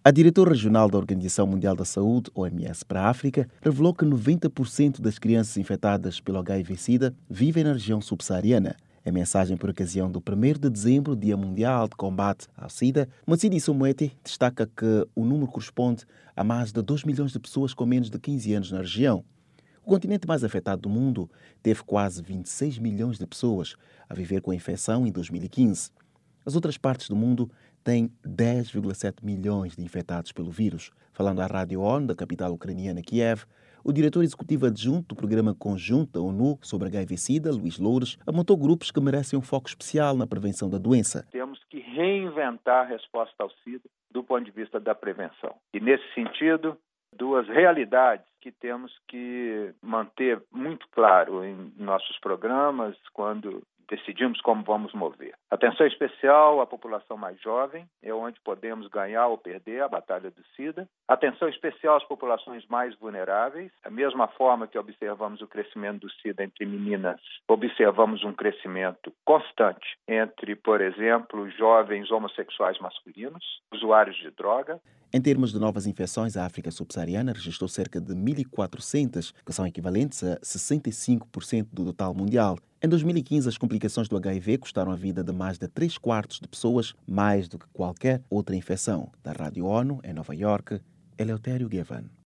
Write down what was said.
A diretora regional da Organização Mundial da Saúde, OMS, para a África, revelou que 90% das crianças infectadas pelo HIV-Sida vivem na região subsaariana. Em mensagem por ocasião do 1º de dezembro, Dia Mundial de Combate ao SIDA, Matshidiso Moeti destaca que o número corresponde a mais de 2 milhões de pessoas com menos de 15 anos na região. O continente mais afetado do mundo teve quase 26 milhões de pessoas a viver com a infecção em 2015. As outras partes do mundo têm 10,7 milhões de infectados pelo vírus. Falando à Rádio ONU da capital ucraniana Kiev, o diretor executivo adjunto do Programa Conjunto da ONU sobre HIV-Sida, Luís Loures, apontou grupos que merecem um foco especial na prevenção da doença. Temos que reinventar a resposta ao SIDA do ponto de vista da prevenção. E, nesse sentido, duas realidades que temos que manter muito claro em nossos programas quando decidimos como vamos mover. Atenção especial à população mais jovem, é onde podemos ganhar ou perder a batalha do SIDA. Atenção especial às populações mais vulneráveis. Da mesma forma que observamos o crescimento do SIDA entre meninas, observamos um crescimento constante entre, por exemplo, jovens homossexuais masculinos, usuários de droga. Em termos de novas infecções, a África subsaariana registrou cerca de 1.400, que são equivalentes a 65% do total mundial. Em 2015, as complicações do HIV custaram a vida de mais de 3/4 de pessoas, mais do que qualquer outra infecção. Da Rádio ONU, em Nova Iorque, Eleutério Gavan.